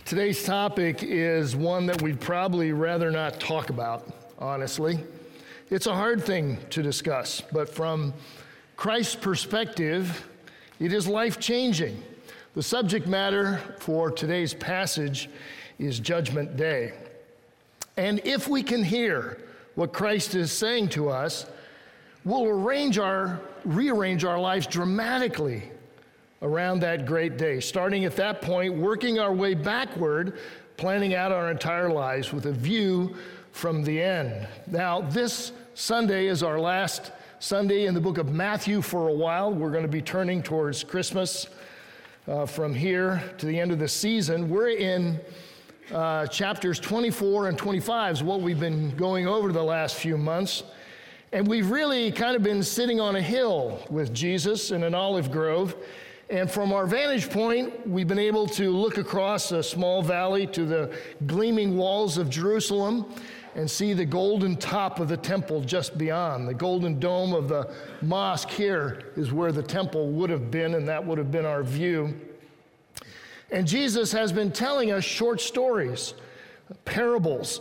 Today's topic is one that we'd probably rather not talk about, honestly. It's a hard thing to discuss, but from Christ's perspective, it is life-changing. The subject matter for today's passage is Judgment Day. And if we can hear what Christ is saying to us, we'll rearrange our lives dramatically around that great day, starting at that point, working our way backward, planning out our entire lives with a view from the end. Now, this Sunday is our last Sunday in the book of Matthew for a while. We're going to be turning towards Christmas from here to the end of the season. We're in chapters 24 and 25 is what we've been going over the last few months. And we've really kind of been sitting on a hill with Jesus in an olive grove. And from our vantage point, we've been able to look across a small valley to the gleaming walls of Jerusalem and see the golden top of the temple just beyond. The golden dome of the mosque here is where the temple would have been, and that would have been our view. And Jesus has been telling us short stories, parables,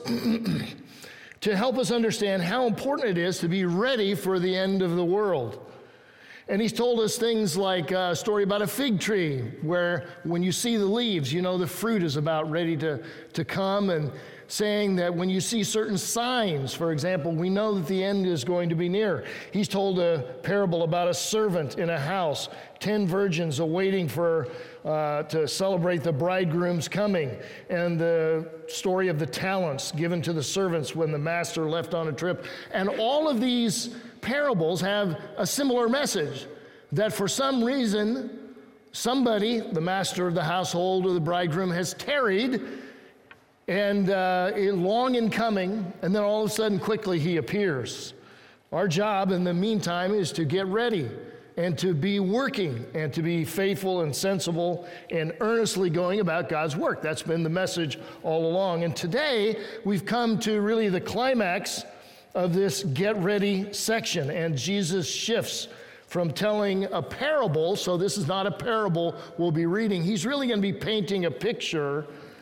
to help us understand how important it is to be ready for the end of the world. And he's told us things like a story about a fig tree, where when you see the leaves, you know the fruit is about ready to come, and saying that when you see certain signs, for example, we know that the end is going to be near. He's told a parable about a servant in a house, 10 virgins awaiting to celebrate the bridegroom's coming, and the story of the talents given to the servants when the master left on a trip. And all of these parables have a similar message, that for some reason, somebody, the master of the household or the bridegroom, has tarried and long in coming, and then all of a sudden quickly he appears. Our job in the meantime is to get ready and to be working and to be faithful and sensible and earnestly going about God's work. That's been the message all along. And today we've come to really the climax of this get ready section, and Jesus shifts from telling a parable, so this is not a parable we'll be reading. He's really going to be painting a picture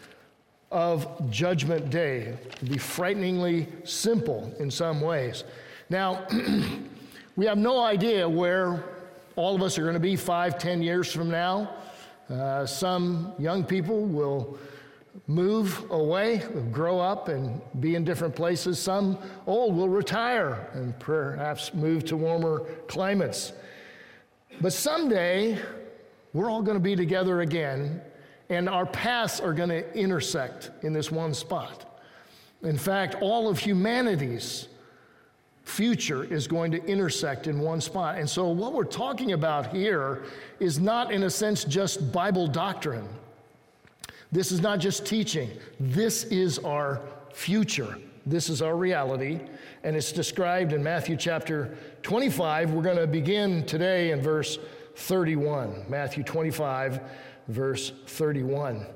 of Judgment Day. It'll be frighteningly simple in some ways. Now, we have no idea where all of us are going to be 5-10 years from now. Some young people will move away, grow up and be in different places. Some old will retire and perhaps move to warmer climates. But someday, we're all going to be together again, and our paths are going to intersect in this one spot. In fact, all of humanity's future is going to intersect in one spot. And so what we're talking about here is not, in a sense, just Bible doctrine. This is not just teaching. This is our future. This is our reality, and it's described in Matthew chapter 25. We're going to begin today in verse 31. Matthew 25, verse 31.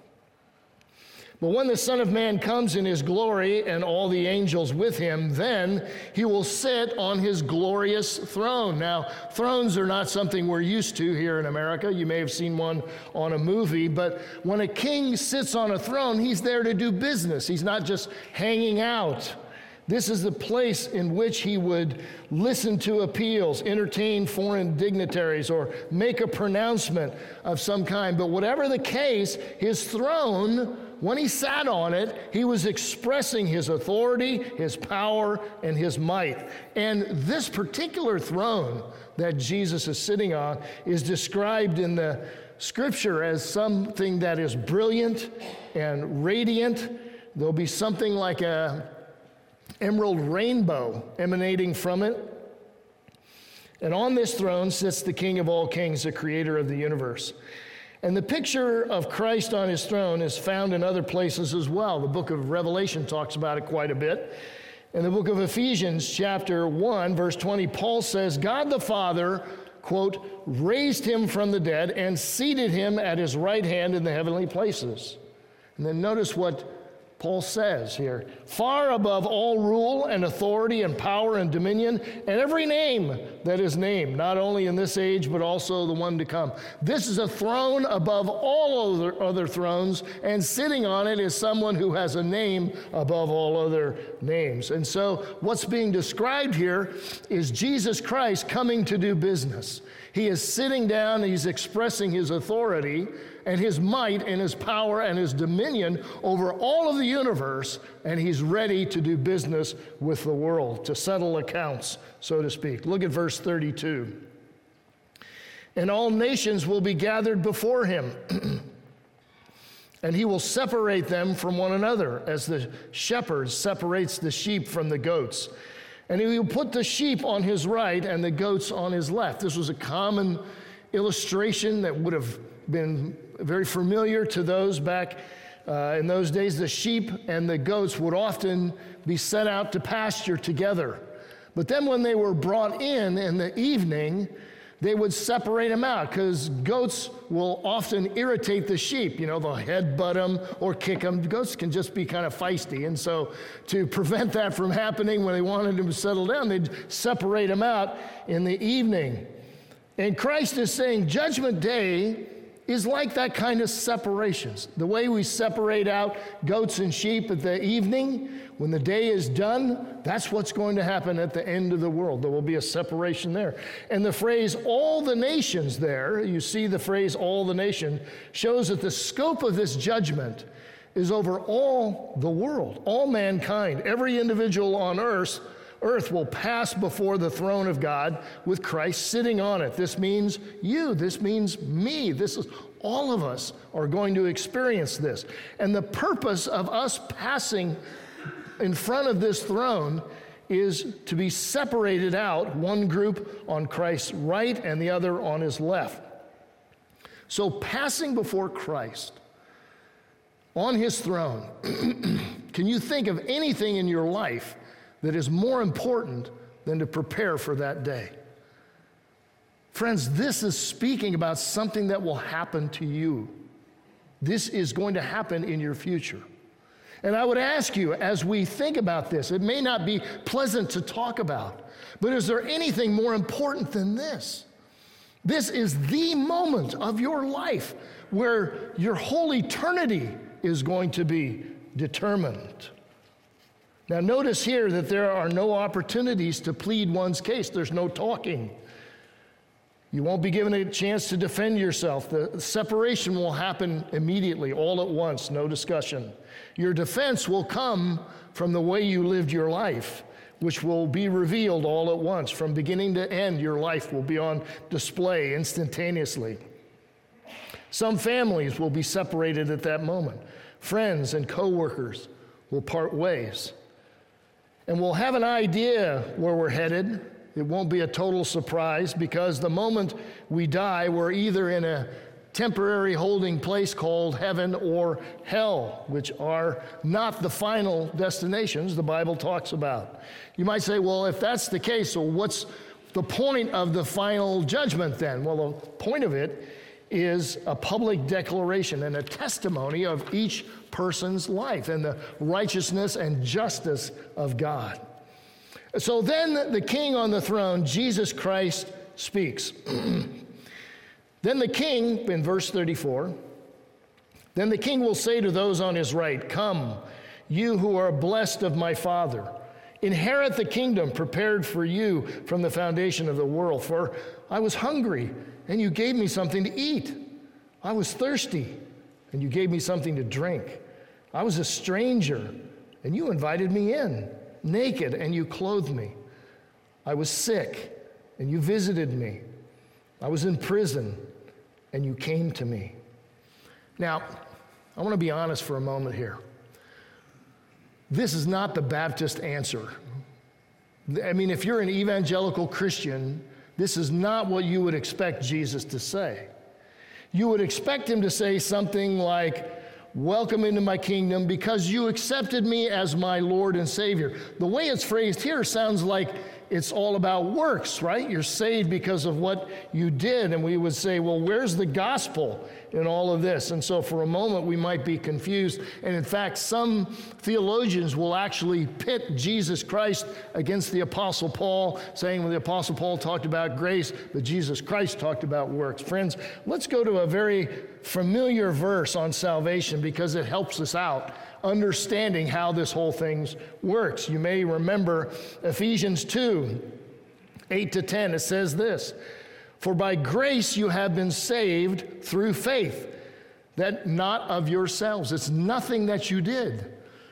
But when the Son of Man comes in his glory and all the angels with him, then he will sit on his glorious throne. Now, thrones are not something we're used to here in America. You may have seen one on a movie, but when a king sits on a throne, he's there to do business. He's not just hanging out. This is the place in which he would listen to appeals, entertain foreign dignitaries, or make a pronouncement of some kind. But whatever the case, his throne, when he sat on it, he was expressing his authority, his power, and his might. And this particular throne that Jesus is sitting on is described in the scripture as something that is brilliant and radiant. There'll be something like a emerald rainbow emanating from it. And on this throne sits the King of all kings, the creator of the universe. And the picture of Christ on his throne is found in other places as well. The book of Revelation talks about it quite a bit. In the book of Ephesians, chapter 1, verse 20, Paul says, God the Father, quote, raised him from the dead and seated him at his right hand in the heavenly places. And then notice what Paul says here, far above all rule and authority and power and dominion and every name that is named, not only in this age but also the one to come. This is a throne above all other thrones, and sitting on it is someone who has a name above all other names. And so what's being described here is Jesus Christ coming to do business. He is sitting down, he's expressing his authority and his might and his power and his dominion over all of the universe, and he's ready to do business with the world, to settle accounts, so to speak. Look at verse 32. And all nations will be gathered before him, and he will separate them from one another, as the shepherd separates the sheep from the goats. And he will put the sheep on his right and the goats on his left. This was a common illustration that would have been very familiar to those back in those days. The sheep and the goats would often be sent out to pasture together. But then when they were brought in the evening, they would separate them out, because goats will often irritate the sheep. You know, they'll headbutt them or kick them. Goats can just be kind of feisty. And so to prevent that from happening, when they wanted them to settle down, they'd separate them out in the evening. And Christ is saying Judgment Day is like that kind of separations. The way we separate out goats and sheep at the evening, when the day is done, that's what's going to happen at the end of the world. There will be a separation there. And the phrase, all the nations there, you see the phrase, all the nation, shows that the scope of this judgment is over all the world, all mankind. Every individual on earth will pass before the throne of God with Christ sitting on it. This means you. This means me. This is all of us are going to experience this. And the purpose of us passing in front of this throne is to be separated out, one group on Christ's right and the other on his left. So passing before Christ on his throne, can you think of anything in your life that is more important than to prepare for that day? Friends, this is speaking about something that will happen to you. This is going to happen in your future. And I would ask you, as we think about this, it may not be pleasant to talk about, but is there anything more important than this? This is the moment of your life where your whole eternity is going to be determined. Now, notice here that there are no opportunities to plead one's case. There's no talking. You won't be given a chance to defend yourself. The separation will happen immediately, all at once, no discussion. Your defense will come from the way you lived your life, which will be revealed all at once. From beginning to end, your life will be on display instantaneously. Some families will be separated at that moment. Friends and co-workers will part ways. And we'll have an idea where we're headed. It won't be a total surprise, because the moment we die, we're either in a temporary holding place called heaven or hell, which are not the final destinations the Bible talks about. You might say, well, if that's the case, so what's the point of the final judgment then? Well, the point of it is a public declaration and a testimony of each person's life and the righteousness and justice of God. So then the king on the throne, Jesus Christ, speaks. Then the king, in verse 34, then the king will say to those on his right, "Come, you who are blessed of my Father, inherit the kingdom prepared for you from the foundation of the world. For I was hungry, and you gave me something to eat. I was thirsty, and you gave me something to drink. I was a stranger, and you invited me in. Naked, and you clothed me. I was sick, and you visited me. I was in prison, and you came to me." Now, I want to be honest for a moment here. This is not the Baptist answer. I mean, if you're an evangelical Christian, this is not what you would expect Jesus to say. You would expect him to say something like, "Welcome into my kingdom because you accepted me as my Lord and Savior." The way it's phrased here sounds like it's all about works, right? You're saved because of what you did. And we would say, well, where's the gospel in all of this? And so for a moment, we might be confused. And in fact, some theologians will actually pit Jesus Christ against the Apostle Paul, saying when the Apostle Paul talked about grace, but Jesus Christ talked about works. Friends, let's go to a very familiar verse on salvation because it helps us out understanding how this whole thing works. You may remember Ephesians 2, 8-10. It says this, "For by grace you have been saved through faith, that not of yourselves." It's nothing that you did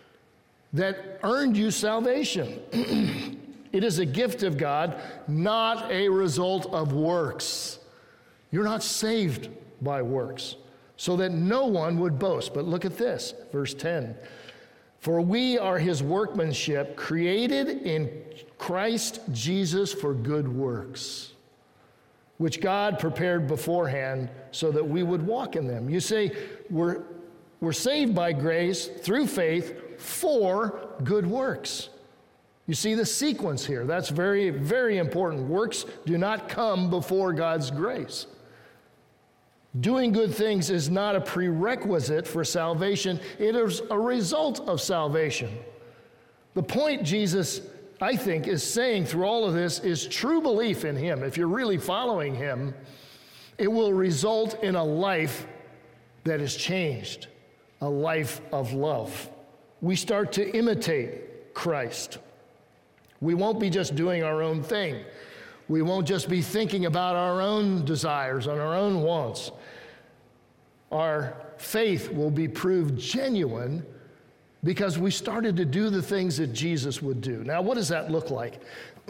that earned you salvation. It is a gift of God, not a result of works. You're not saved by works, so that no one would boast. But look at this, verse 10. "For we are his workmanship, created in Christ Jesus for good works, which God prepared beforehand so that we would walk in them." You say, we're saved by grace through faith for good works. You see the sequence here. That's very, very important. Works do not come before God's grace. Doing good things is not a prerequisite for salvation. It is a result of salvation. The point Jesus, I think, is saying through all of this is true belief in him. If you're really following him, it will result in a life that is changed, a life of love. We start to imitate Christ. We won't be just doing our own thing. We won't just be thinking about our own desires and our own wants. Our faith will be proved genuine because we started to do the things that Jesus would do. Now, what does that look like?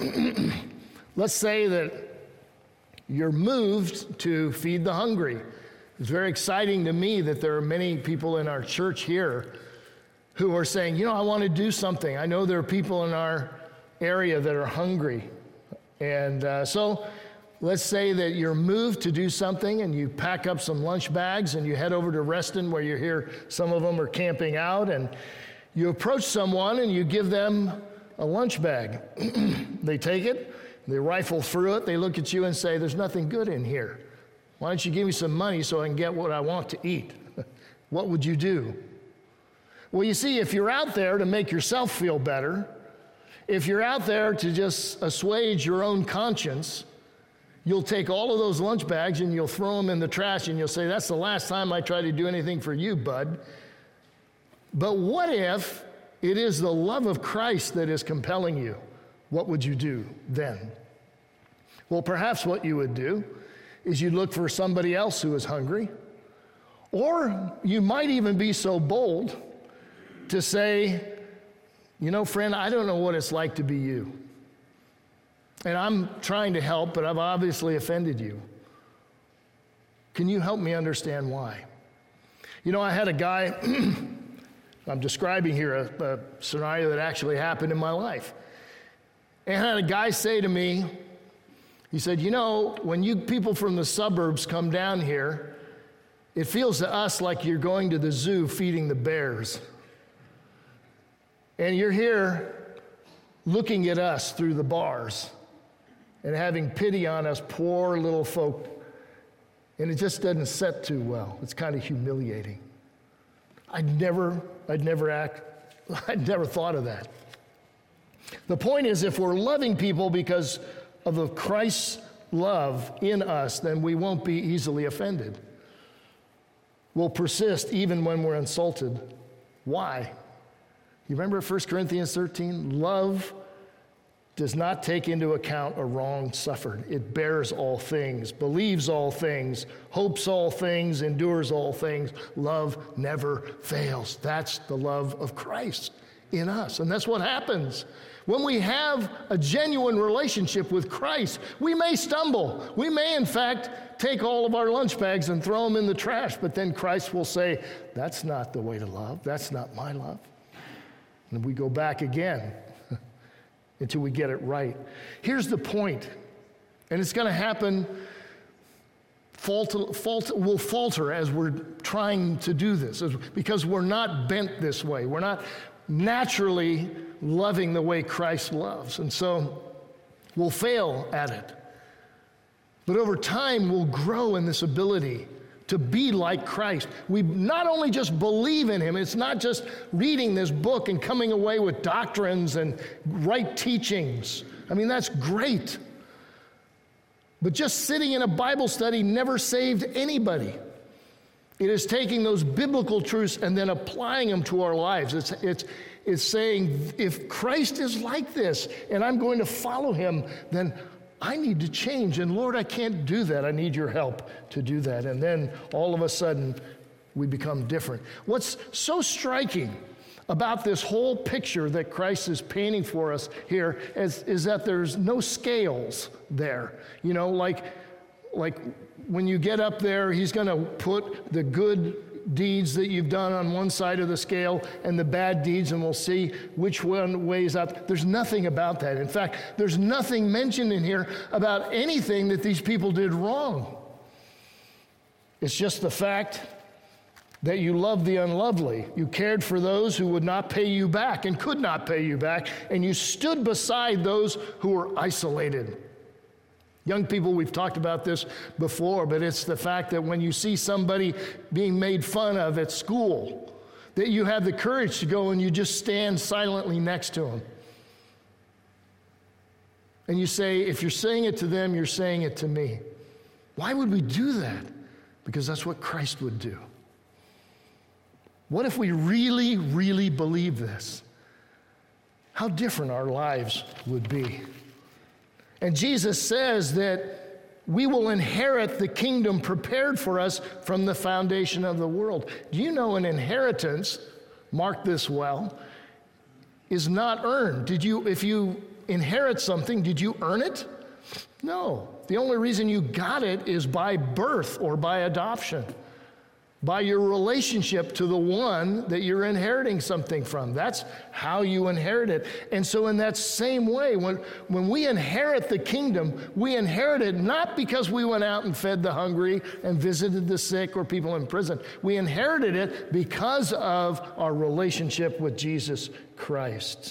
Let's say that you're moved to feed the hungry. It's very exciting to me that there are many people in our church here who are saying, I want to do something. I know there are people in our area that are hungry. And so let's say that you're moved to do something and you pack up some lunch bags and you head over to Reston where you hear some of them are camping out, and you approach someone and you give them a lunch bag. They take it, they rifle through it, they look at you and say, "There's nothing good in here. Why don't you give me some money so I can get what I want to eat?" What would you do? Well, you see, if you're out there to make yourself feel better, if you're out there to just assuage your own conscience, you'll take all of those lunch bags and you'll throw them in the trash and you'll say, "That's the last time I try to do anything for you, bud." But what if it is the love of Christ that is compelling you? What would you do then? Well, perhaps what you would do is you'd look for somebody else who is hungry, or you might even be so bold to say, "Friend, I don't know what it's like to be you. And I'm trying to help, but I've obviously offended you. Can you help me understand why?" I had a guy, I'm describing here a scenario that actually happened in my life. And I had a guy say to me, he said, "When you people from the suburbs come down here, it feels to us like you're going to the zoo feeding the bears. And you're here looking at us through the bars and having pity on us poor little folk. And it just doesn't set too well. It's kind of humiliating." I'd never thought of that. The point is, if we're loving people because of the Christ's love in us, then we won't be easily offended. We'll persist even when we're insulted. Why? You remember 1 Corinthians 13? Love does not take into account a wrong suffered. It bears all things, believes all things, hopes all things, endures all things. Love never fails. That's the love of Christ in us. And that's what happens. When we have a genuine relationship with Christ, we may stumble. We may, in fact, take all of our lunch bags and throw them in the trash. But then Christ will say, "That's not the way to love. That's not my love." And we go back again until we get it right. Here's the point, and it's going to happen. We'll falter as we're trying to do this because we're not bent this way. We're not naturally loving the way Christ loves. And so We'll fail at it. But over time, we'll grow in this ability to be like Christ. We not only just believe in him, it's not just reading this book and coming away with doctrines and right teachings. I mean, that's great. But just sitting in a Bible study never saved anybody. It is taking those biblical truths and then applying them to our lives. It's saying, if Christ is like this and I'm going to follow him, then I need to change. And Lord, I can't do that. I need your help to do that. And then all of a sudden, we become different. What's so striking about this whole picture that Christ is painting for us here is that there's no scales there. You know, like when you get up there, he's going to put the good deeds that you've done on one side of the scale and the bad deeds, and we'll see which one weighs up. There's nothing about that. In fact, there's nothing mentioned in here about anything that these people did wrong. It's just the fact that you loved the unlovely. You cared for those who would not pay you back and could not pay you back, and you stood beside those who were isolated. Young people, we've talked about this before, but it's the fact that when you see somebody being made fun of at school, that you have the courage to go and you just stand silently next to them. And you say, if you're saying it to them, you're saying it to me. Why would we do that? Because that's what Christ would do. What if we really, really believe this? How different our lives would be. And Jesus says that we will inherit the kingdom prepared for us from the foundation of the world. Do you know an inheritance, mark this well, is not earned? If you inherit something, did you earn it? No. The only reason you got it is by birth or by adoption, by your relationship to the one that you're inheriting something from. That's how you inherit it. And so in that same way, when we inherit the kingdom, we inherit it not because we went out and fed the hungry and visited the sick or people in prison. We inherited it because of our relationship with Jesus Christ.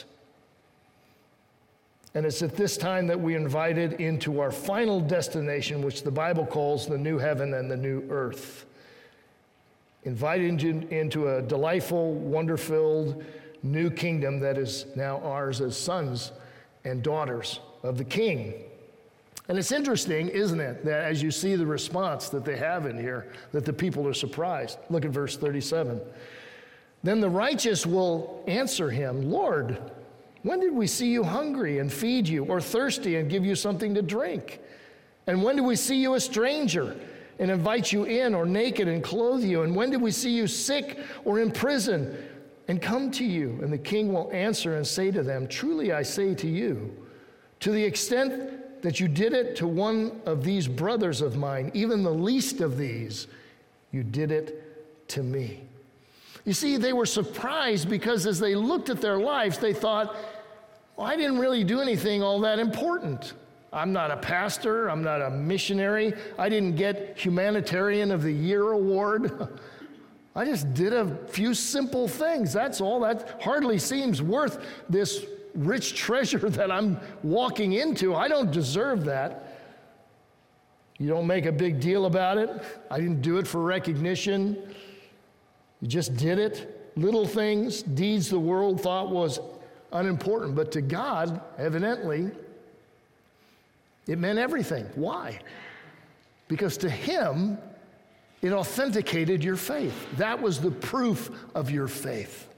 And it's at this time that we invited into our final destination, which the Bible calls the new heaven and the new earth. Invited into a delightful, wonder-filled new kingdom that is now ours as sons and daughters of the King. And it's interesting, isn't it, that as you see the response that they have in here, that the people are surprised. Look at verse 37. Then the righteous will answer him, Lord, when did we see you hungry and feed you, or thirsty and give you something to drink? And when did we see you a stranger and invite you in, or naked and clothe you? And when did we see you sick or in prison and come to you? And the king will answer and say to them, truly I say to you, to the extent that you did it to one of these brothers of mine, even the least of these, you did it to me. You see, they were surprised because as they looked at their lives, they thought, well, I didn't really do anything all that important. I'm not a pastor. I'm not a missionary. I didn't get Humanitarian of the Year award. I just did a few simple things. That's all. That hardly seems worth this rich treasure that I'm walking into. I don't deserve that. You don't make a big deal about it. I didn't do it for recognition. You just did it. Little things, deeds the world thought was unimportant. But to God, evidently, it meant everything. Why? Because to him, it authenticated your faith. That was the proof of your faith.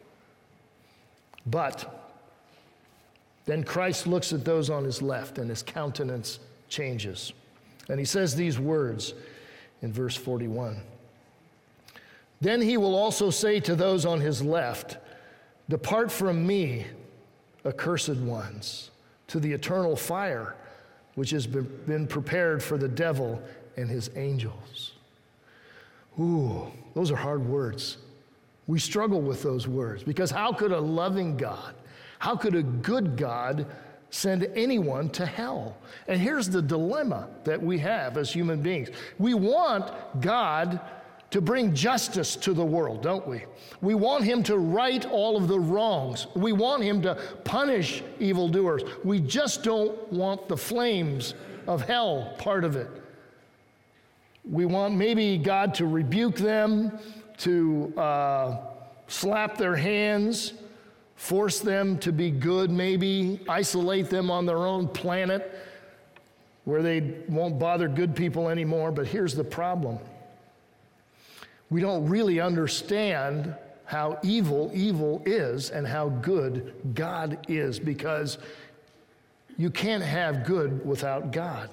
But then Christ looks at those on his left, and his countenance changes. And he says these words in verse 41. Then he will also say to those on his left, depart from me, accursed ones, to the eternal fire, which has been prepared for the devil and his angels. Ooh, those are hard words. We struggle with those words because how could a loving God, how could a good God send anyone to hell? And here's the dilemma that we have as human beings. We want God to bring justice to the world, don't we? We want him to right all of the wrongs. We want him to punish evildoers. We just don't want the flames of hell part of it. We want maybe God to rebuke them, to slap their hands, force them to be good, maybe isolate them on their own planet where they won't bother good people anymore. But here's the problem. We don't really understand how evil is and how good God is, because you can't have good without God.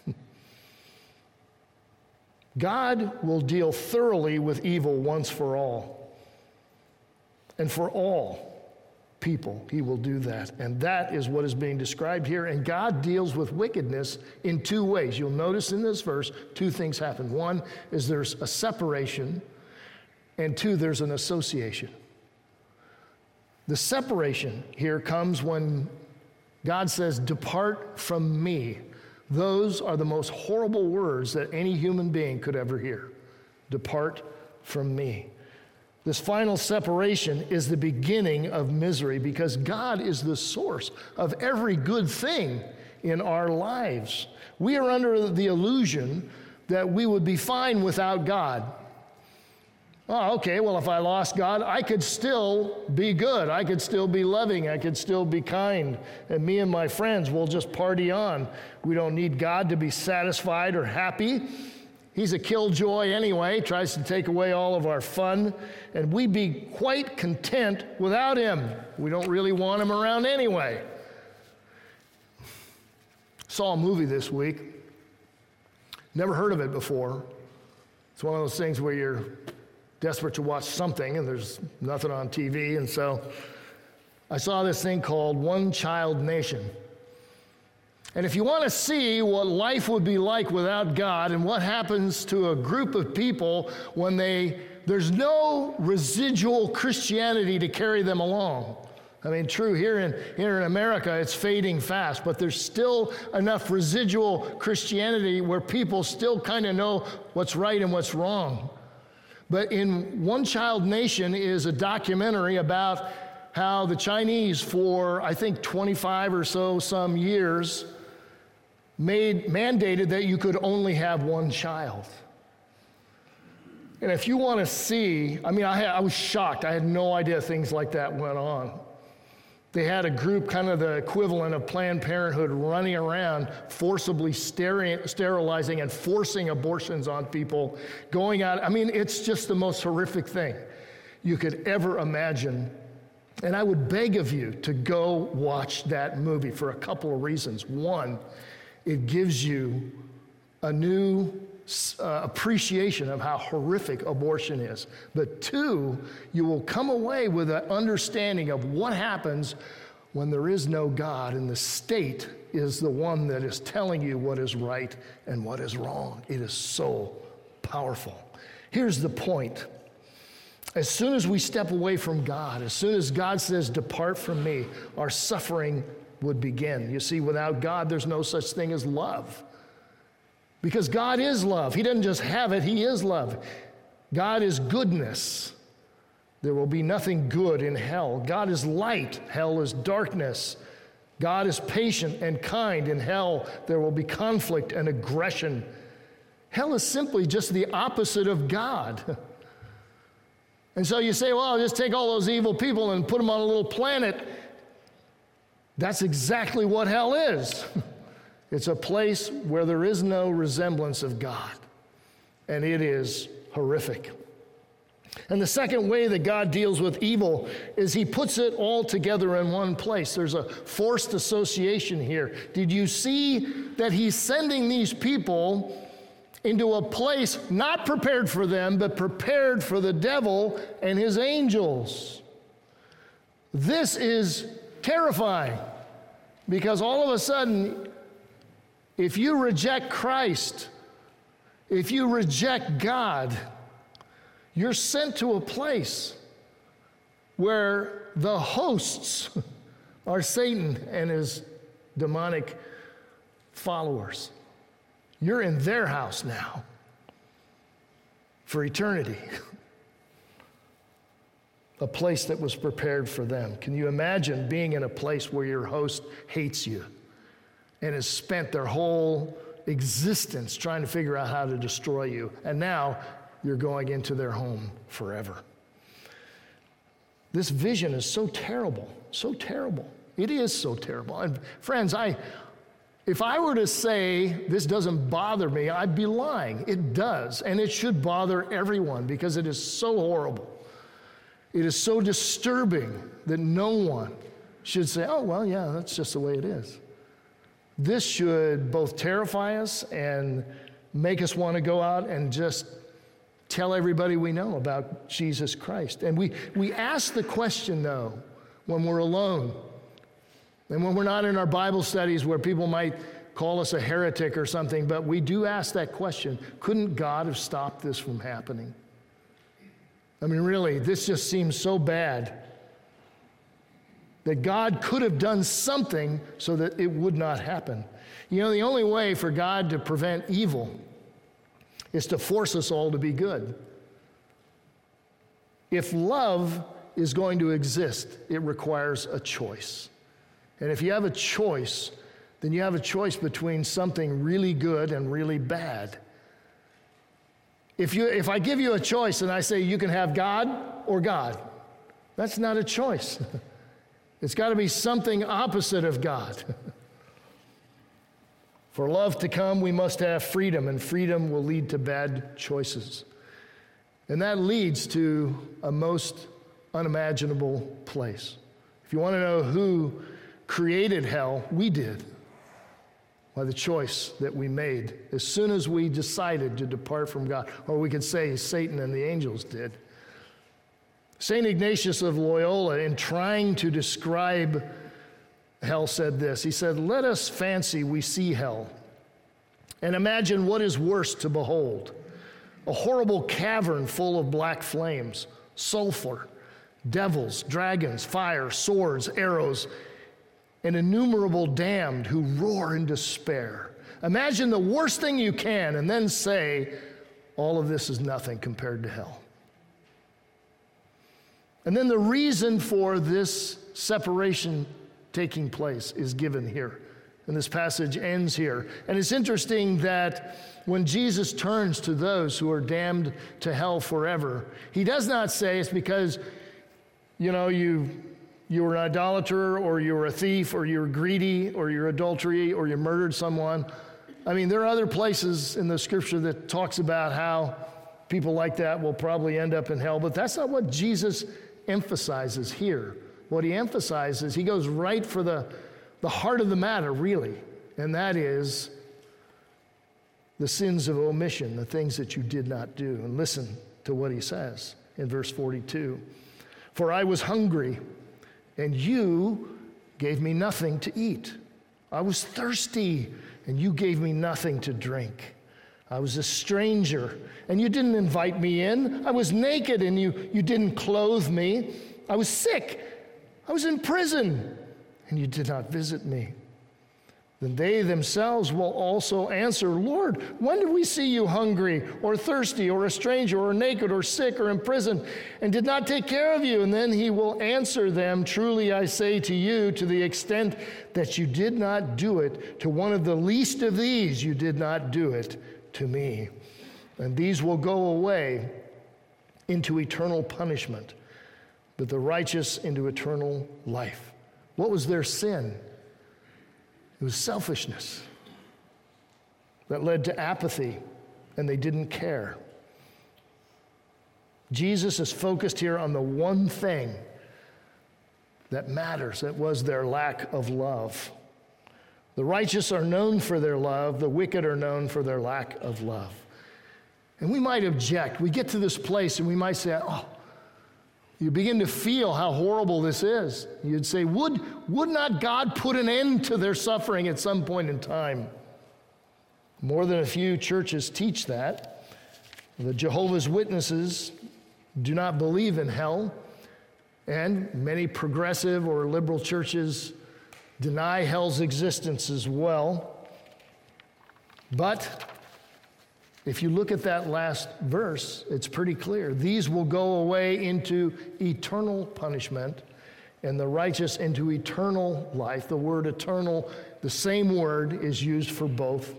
God will deal thoroughly with evil once for all. And for all people, he will do that. And that is what is being described here. And God deals with wickedness in two ways. You'll notice in this verse, two things happen. One is there's a separation, and two, there's an association. The separation here comes when God says, "Depart from me." Those are the most horrible words that any human being could ever hear. Depart from me. This final separation is the beginning of misery, because God is the source of every good thing in our lives. We are under the illusion that we would be fine without God. Oh, okay, well, if I lost God, I could still be good. I could still be loving. I could still be kind. And me and my friends will just party on. We don't need God to be satisfied or happy. He's a killjoy anyway, tries to take away all of our fun. And we'd be quite content without him. We don't really want him around anyway. Saw a movie this week. Never heard of it before. It's one of those things where you're desperate to watch something, and there's nothing on TV, and so I saw this thing called One Child Nation. And if you want to see what life would be like without God and what happens to a group of people when there's no residual Christianity to carry them along. I mean, true, here in America, it's fading fast, but there's still enough residual Christianity where people still kind of know what's right and what's wrong. But in One Child Nation is a documentary about how the Chinese, for I think 25 or so some years, mandated that you could only have one child. And if you want to see, I mean, I was shocked. I had no idea things like that went on. They had a group, kind of the equivalent of Planned Parenthood, running around forcibly sterilizing and forcing abortions on people, going out. I mean, it's just the most horrific thing you could ever imagine. And I would beg of you to go watch that movie for a couple of reasons. One, it gives you a new appreciation of how horrific abortion is. But two, you will come away with an understanding of what happens when there is no God and the state is the one that is telling you what is right and what is wrong. It is so powerful. Here's the point. As soon as we step away from God, as soon as God says, "Depart from me," our suffering would begin. You see, without God, there's no such thing as love. Because God is love. He doesn't just have it, he is love. God is goodness. There will be nothing good in hell. God is light. Hell is darkness. God is patient and kind. In hell, there will be conflict and aggression. Hell is simply just the opposite of God. And so you say, well, I'll just take all those evil people and put them on a little planet. That's exactly what hell is. It's a place where there is no resemblance of God, and it is horrific. And the second way that God deals with evil is he puts it all together in one place. There's a forced association here. Did you see that he's sending these people into a place not prepared for them, but prepared for the devil and his angels? This is terrifying, because all of a sudden, if you reject Christ, if you reject God, you're sent to a place where the hosts are Satan and his demonic followers. You're in their house now. for eternity. A place that was prepared for them. Can you imagine being in a place where your host hates you and has spent their whole existence trying to figure out how to destroy you, and now you're going into their home forever? This vision is so terrible, so terrible. It is so terrible. And friends, if I were to say this doesn't bother me, I'd be lying. It does, and it should bother everyone because it is so horrible. It is so disturbing that no one should say, oh, well, yeah, that's just the way it is. This should both terrify us and make us want to go out and just tell everybody we know about Jesus Christ. And we ask the question, though, when we're alone and when we're not in our Bible studies where people might call us a heretic or something, but we do ask that question, couldn't God have stopped this from happening? I mean, really, this just seems so bad that God could have done something so that it would not happen. You know, the only way for God to prevent evil is to force us all to be good. If love is going to exist, it requires a choice. And if you have a choice, then you have a choice between something really good and really bad. If I give you a choice and I say you can have God or God, that's not a choice. It's got to be something opposite of God. For love to come, we must have freedom, and freedom will lead to bad choices. And that leads to a most unimaginable place. If you want to know who created hell, we did. By the choice that we made as soon as we decided to depart from God. Or we could say Satan and the angels did. St. Ignatius of Loyola, in trying to describe hell, said this. He said, "Let us fancy we see hell and imagine what is worse to behold. A horrible cavern full of black flames, sulfur, devils, dragons, fire, swords, arrows, and innumerable damned who roar in despair. Imagine the worst thing you can and then say, all of this is nothing compared to hell." And then the reason for this separation taking place is given here. And this passage ends here. And it's interesting that when Jesus turns to those who are damned to hell forever, he does not say it's because, you were an idolater, or you were a thief, or you were greedy, or you're adultery, or you murdered someone. I mean, there are other places in the scripture that talks about how people like that will probably end up in hell, but that's not what Jesus emphasizes here. What he emphasizes, he goes right for the heart of the matter, really, and that is the sins of omission, the things that you did not do. And listen to what he says in verse 42. "For I was hungry, and you gave me nothing to eat. I was thirsty, and you gave me nothing to drink. I was a stranger, and you didn't invite me in. I was naked, and you didn't clothe me. I was sick. I was in prison, and you did not visit me." Then they themselves will also answer, "Lord, when did we see you hungry or thirsty or a stranger or naked or sick or in prison and did not take care of you?" And then he will answer them, "Truly I say to you, to the extent that you did not do it to one of the least of these, you did not do it to me." And these will go away into eternal punishment, but the righteous into eternal life. What was their sin? It was selfishness that led to apathy, and they didn't care. Jesus is focused here on the one thing that matters. That was their lack of love. The righteous are known for their love. The wicked are known for their lack of love. And we might object. We get to this place and we might say, oh, you begin to feel how horrible this is. You'd say, would not God put an end to their suffering at some point in time? More than a few churches teach that. The Jehovah's Witnesses do not believe in hell, and many progressive or liberal churches deny hell's existence as well. But If you look at that last verse, it's pretty clear. These will go away into eternal punishment, and the righteous into eternal life. The word eternal, the same word, is used for both.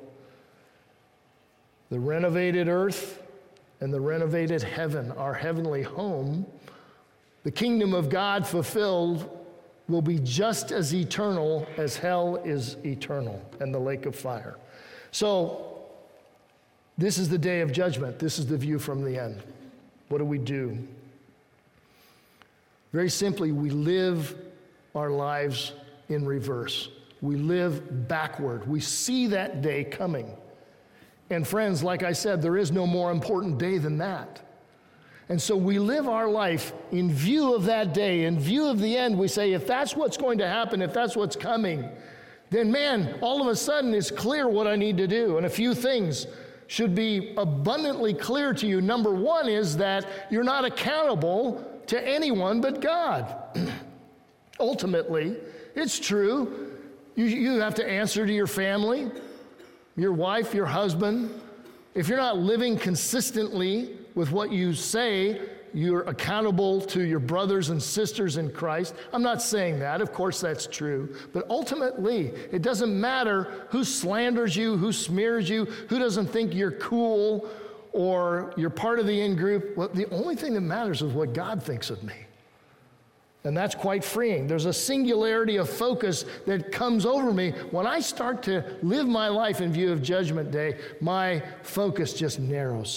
The renovated earth and the renovated heaven, our heavenly home, the kingdom of God fulfilled, will be just as eternal as hell is eternal and the lake of fire. So, this is the day of judgment. This is the view from the end. What do we do? Very simply, we live our lives in reverse. We live backward. We see that day coming. And friends, like I said, there is no more important day than that. And so we live our life in view of that day, in view of the end. We say, if that's what's going to happen, if that's what's coming, then man, all of a sudden it's clear what I need to do. And a few things should be abundantly clear to you. Number one is that you're not accountable to anyone but God. Ultimately, it's true. You have to answer to your family, your wife, your husband. If you're not living consistently with what you say, you're accountable to your brothers and sisters in Christ. I'm not saying that. Of course, that's true. But ultimately, it doesn't matter who slanders you, who smears you, who doesn't think you're cool or you're part of the in-group. Well, the only thing that matters is what God thinks of me. And that's quite freeing. There's a singularity of focus that comes over me. When I start to live my life in view of Judgment Day, my focus just narrows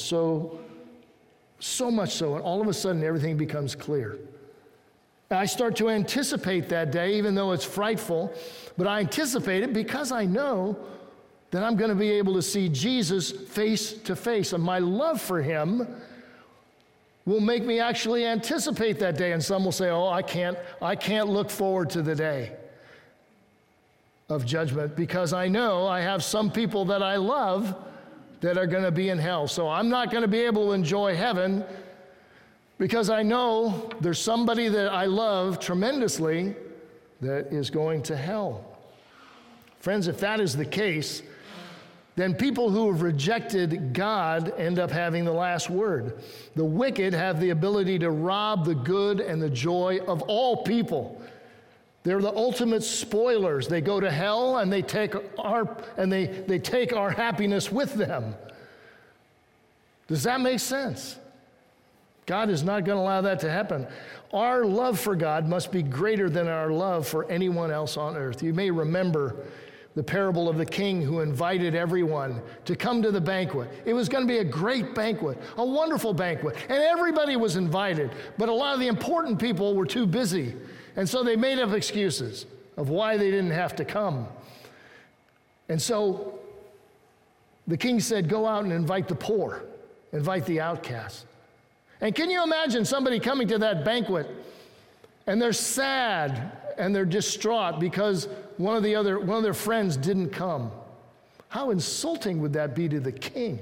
so much so, and all of a sudden everything becomes clear. I start to anticipate that day, even though it's frightful, but I anticipate it because I know that I'm going to be able to see Jesus face to face, and my love for him will make me actually anticipate that day. And some will say, oh, I can't look forward to the day of judgment because I know I have some people that I love that are going to be in hell. So I'm not going to be able to enjoy heaven because I know there's somebody that I love tremendously that is going to hell. Friends, if that is the case, then people who have rejected God end up having the last word. The wicked have the ability to rob the good and the joy of all people. They're the ultimate spoilers. They go to hell and they take our happiness with them. Does that make sense? God is not going to allow that to happen. Our love for God must be greater than our love for anyone else on earth. You may remember the parable of the king who invited everyone to come to the banquet. It was going to be a great banquet, a wonderful banquet, and everybody was invited, but a lot of the important people were too busy. And so they made up excuses of why they didn't have to come. And so the king said, go out and invite the poor, invite the outcasts. And can you imagine somebody coming to that banquet and they're sad and they're distraught because one of their friends didn't come? How insulting would that be to the king?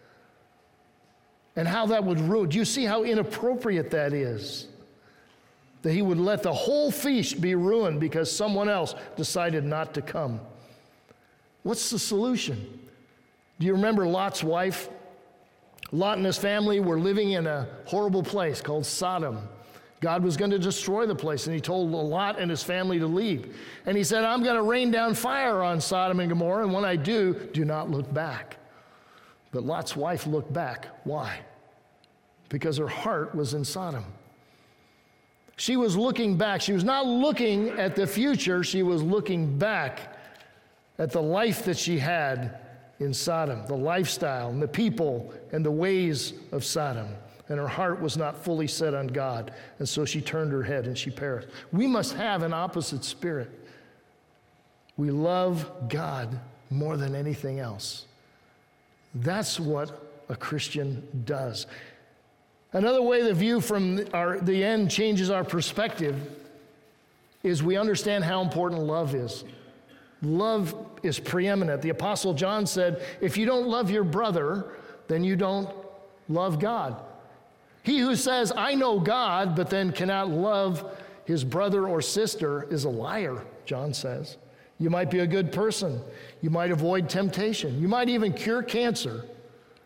And how that would ruin. Do you see how inappropriate that is? That he would let the whole feast be ruined because someone else decided not to come. What's the solution? Do you remember Lot's wife? Lot and his family were living in a horrible place called Sodom. God was going to destroy the place, and he told Lot and his family to leave. And he said, I'm going to rain down fire on Sodom and Gomorrah, and when I do not look back. But Lot's wife looked back. Why? Because her heart was in Sodom. She was looking back. She was not looking at the future. She was looking back at the life that she had in Sodom, the lifestyle and the people and the ways of Sodom. And her heart was not fully set on God. And so she turned her head and she perished. We must have an opposite spirit. We love God more than anything else. That's what a Christian does. Another way the view from the end changes our perspective is we understand how important love is. Love is preeminent. The Apostle John said, if you don't love your brother, then you don't love God. He who says, I know God, but then cannot love his brother or sister is a liar, John says. You might be a good person. You might avoid temptation. You might even cure cancer.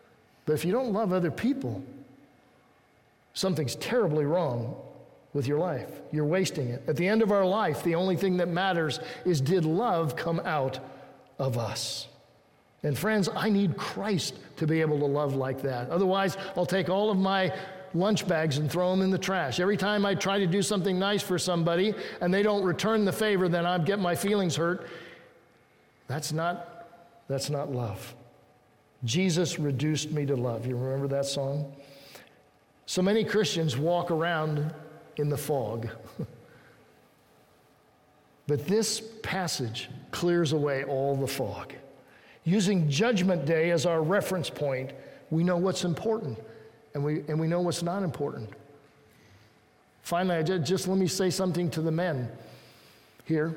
But if you don't love other people, something's terribly wrong with your life. You're wasting it. At the end of our life, the only thing that matters is, did love come out of us? And friends, I need Christ to be able to love like that. Otherwise, I'll take all of my lunch bags and throw them in the trash. Every time I try to do something nice for somebody and they don't return the favor, then I get my feelings hurt. That's not love. Jesus reduced me to love. You remember that song? So many Christians walk around in the fog. But this passage clears away all the fog. Using Judgment Day as our reference point, we know what's important and we know what's not important. Finally, just let me say something to the men here.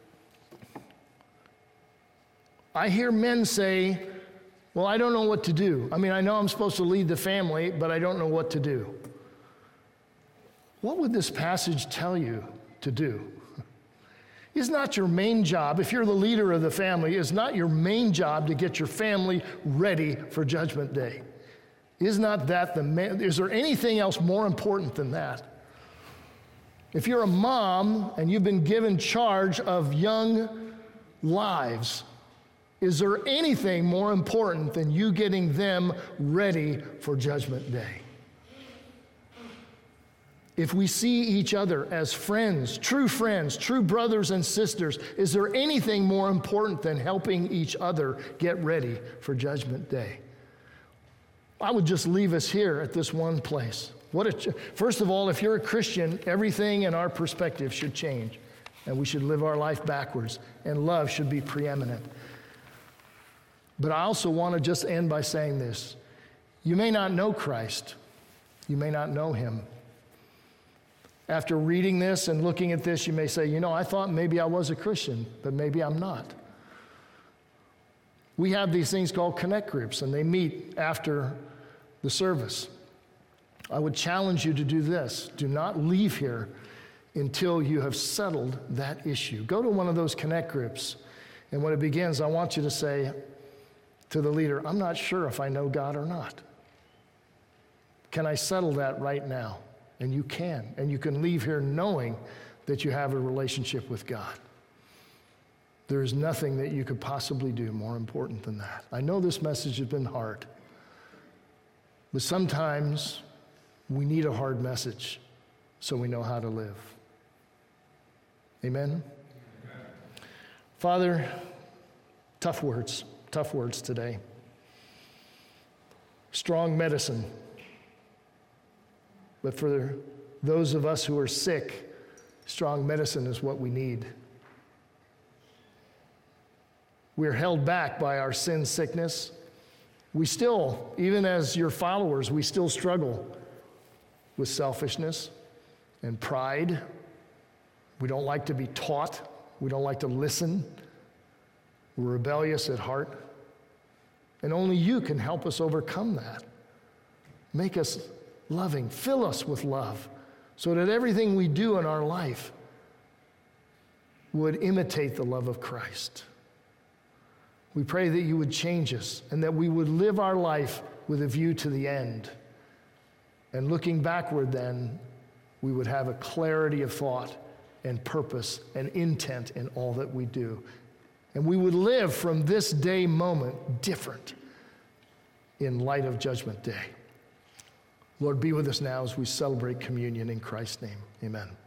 I hear men say, well, I don't know what to do. I mean, I know I'm supposed to lead the family, but I don't know what to do. What would this passage tell you to do? It's not your main job, if you're the leader of the family, it's not your main job to get your family ready for Judgment Day. Is there anything else more important than that? If you're a mom and you've been given charge of young lives, is there anything more important than you getting them ready for Judgment Day? If we see each other as friends, true brothers and sisters, is there anything more important than helping each other get ready for Judgment Day? I would just leave us here at this one place. First of all, if you're a Christian, everything in our perspective should change, and we should live our life backwards, and love should be preeminent. But I also want to just end by saying this. You may not know Christ. You may not know him. After reading this and looking at this, you may say, I thought maybe I was a Christian, but maybe I'm not. We have these things called connect groups, and they meet after the service. I would challenge you to do this. Do not leave here until you have settled that issue. Go to one of those connect groups, and when it begins, I want you to say to the leader, I'm not sure if I know God or not. Can I settle that right now? And you can. And you can leave here knowing that you have a relationship with God. There is nothing that you could possibly do more important than that. I know this message has been hard, but sometimes we need a hard message so we know how to live. Amen? Father, tough words today. Strong medicine. But for those of us who are sick, strong medicine is what we need. We're held back by our sin sickness. We still, even as your followers, we still struggle with selfishness and pride. We don't like to be taught. We don't like to listen. We're rebellious at heart. And only you can help us overcome that. Make us loving. Fill us with love so that everything we do in our life would imitate the love of Christ. We pray that you would change us and that we would live our life with a view to the end. And looking backward then, we would have a clarity of thought and purpose and intent in all that we do. And we would live from this day moment different in light of Judgment Day. Lord, be with us now as we celebrate communion in Christ's name. Amen.